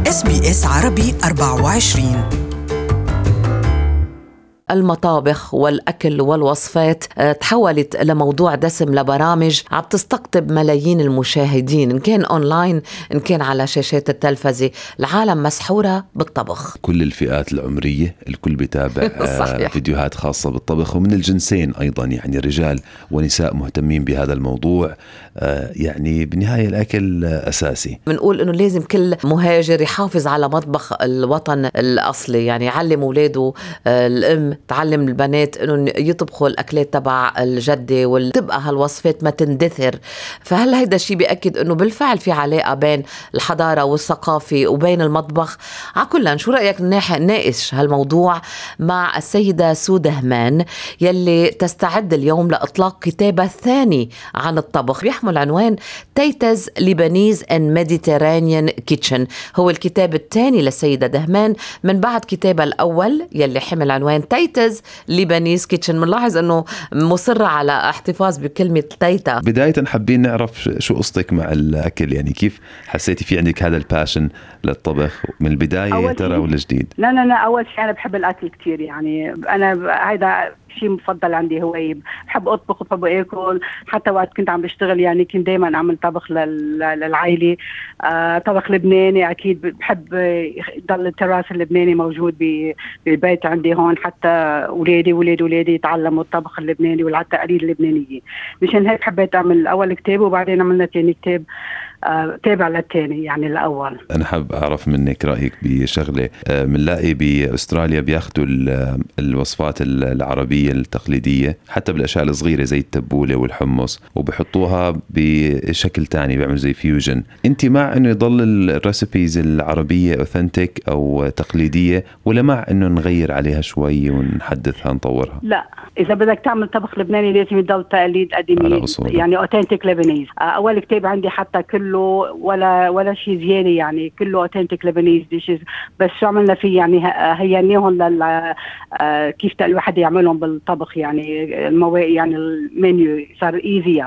SBS عربي 24. المطابخ والأكل والوصفات تحولت لموضوع دسم لبرامج عم تستقطب ملايين المشاهدين، إن كان أونلاين إن كان على شاشات التلفزة. العالم مسحورة بالطبخ، كل الفئات العمرية الكل بيتابع فيديوهات خاصة بالطبخ، ومن الجنسين أيضا، يعني رجال ونساء مهتمين بهذا الموضوع. يعني بالنهاية الأكل أساسي. بنقول إنه لازم كل مهاجر يحافظ على مطبخ الوطن الأصلي، يعني يعلم أولاده، الأم تعلم البنات إنه يطبخوا الأكلات تبع الجدة وتبقى هالوصفات ما تندثر. فهل هيدا الشيء بيأكد إنه بالفعل في علاقة بين الحضارة والثقافة وبين المطبخ؟ عكلن شو رأيك نناقش هالموضوع مع السيدة سو دهمان يلي تستعد اليوم لإطلاق كتابها الثاني عن الطبخ، بيحمل عنوان تيتز ليبانيز and Mediterranean Kitchen. هو الكتاب الثاني للسيدة دهمان من بعد كتابها الأول يلي حمل عنوان تيتز ليبانيز كيتشن. منلاحظ أنه مصرة على احتفاظ بكلمة تيتا. بداية حابين نعرف شو قصتك مع الأكل، يعني كيف حسيتي في عندك هذا الباشن للطبخ من البداية ترى ولا جديد؟ لا أول شيء أنا بحب الأكل كتير، يعني أنا هيدا شيء مفضل عندي، هو بحب أطبخ وبحب أكل. حتى وقت كنت عم بشتغل يعني كنت دايما أعمل طبخ للعائلة، طبخ لبناني أكيد. بحب ضل التراث اللبناني موجود بالبيت عندي هون، حتى ولادي يتعلموا الطبخ اللبناني والتقاليد اللبنانية. مشان هيك حبيت أعمل أول كتاب وبعدين عملنا تاني كتاب تابع للتاني، يعني الأول. أنا حاب أعرف منك رأيك بشغلة. منلاقي بأستراليا بياخدوا الوصفات العربية التقليدية حتى بالأشياء الصغيرة زي التبولة والحمص وبيحطوها بشكل تاني، بيعملوا زي فيوجن. أنت مع أنه يضل الريسيبيز العربية أوثنتيك أو تقليدية، ولا مع أنه نغير عليها شوي ونحدثها نطورها؟ لا، إذا بدك تعمل طبخ لبناني لازم يضل تقليد قديم، يعني أوثنتيك لبنانيز. أول كتاب عندي حتى كله ولا شيء زيادة، يعني كله أوثنتيك لبنانيز ديشز. بس شو عملنا فيه يعني هينيهم كيف الواحد يعملهم بالطبخ، يعني يعني المنيو صار إيزيا.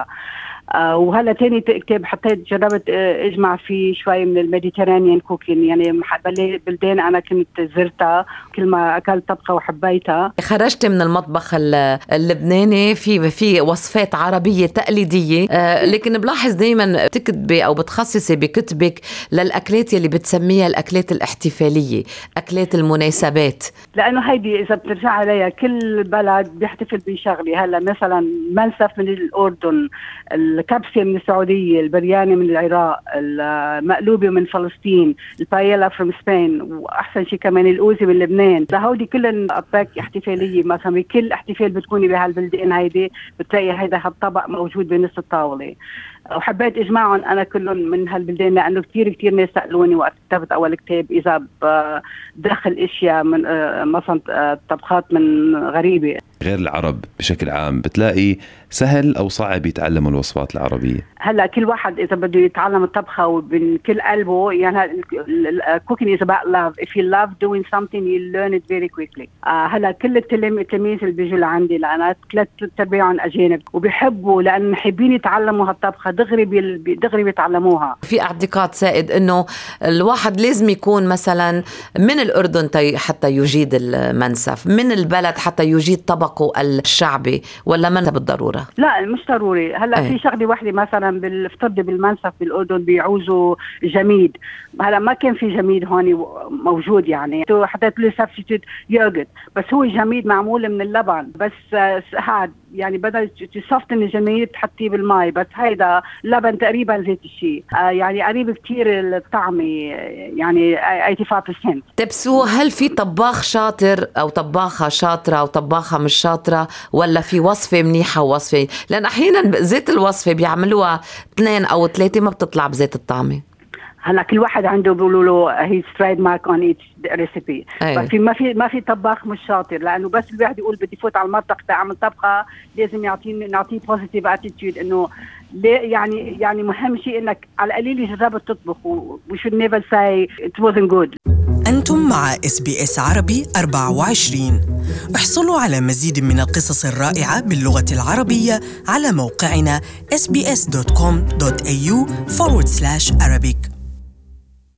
وهلا تاني كتاب حطيت جربت اجمع فيه شوي من الميديترانيان كوكين، يعني بلدان انا كنت زرتها كل ما اكلت طبخه وحبيتها. خرجت من المطبخ اللبناني في وصفات عربيه تقليديه، لكن بلاحظ دايما بتكتبي او بتخصصي بكتبك للاكلات اللي بتسميها الاكلات الاحتفاليه، اكلات المناسبات، لانه هيدي اذا بترجع عليها كل بلد بيحتفل بشغله. هلا مثلا منسف من الاردن، الكبسة من السعودية، البرياني من العراق، المقلوبة من فلسطين، البايلا from سبين، وأحسن شيء كمان الأوزي من لبنان. هودي كلن أطباق احتفالية، مثلا كل احتفال بتكوني بهالبلدين هيدي بتلاقي هيدا هالطبق موجود بنص الطاولة. وحبيت اجمعهم انا كلهم من هالبلدان، لانه كثير ناس سالوني وقت كتبت اول كتاب اذا بدخل اشياء من مثلا طبخات من غريبه. غير العرب بشكل عام بتلاقي سهل او صعب يتعلموا الوصفات العربيه؟ هلا كل واحد اذا بده يتعلم الطبخه ومن كل قلبه، يعني cooking is about love. If you love doing something you learn it very quickly. هلا كل التلاميذ اللي بيجوا لعندي، لأنا 3/4 اجانب وبيحبوا، لان حابين يتعلموا هالطبخه دغري بيتعلموها. في اعتقاد سائد انه الواحد لازم يكون مثلا من الاردن حتى يجيد المنسف، من البلد حتى يجيد طبقه الشعبي، ولا ما بالضروره؟ لا مش ضروري. هلا في شغله واحده مثلا بالافتراضي بالمنسف بالاردن بيعوزوا جميد. هلا ما كان في جميد هون موجود، يعني حطيت له سبستيوت يوغurt، بس هو جميد معمول من اللبن بس. هاد يعني بدل تصفن الجميد تحطيه بالماء، بس هيدا لبن تقريبا زيت الشيء، يعني قريب كتير الطعم، يعني 85%. تبسو، هل في طباخ شاطر او طباخه شاطره او طباخه مش شاطره، ولا في وصفه منيحه ووصفه؟ لان احيانا زيت الوصفه بيعملوها 2 أو 3 ما بتطلع بزيت الطعمه. هلا كل واحد عنده بيقولوا له هي سترايد مارك اون ايتش ريسيبي. ما في طباخ مش شاطر، لانه بس الواحد يقول بدي فوت على المطبخ تعمل طبخه لازم نعطيه بوزيتيف اتيتيود، انه يعني مهم شيء انك على القليل جربت تطبخ we should never say it wasn't good. أنتم مع SBS عربي 24. احصلوا على مزيد من القصص الرائعة باللغة العربية على موقعنا sbs.com.au/Arabic.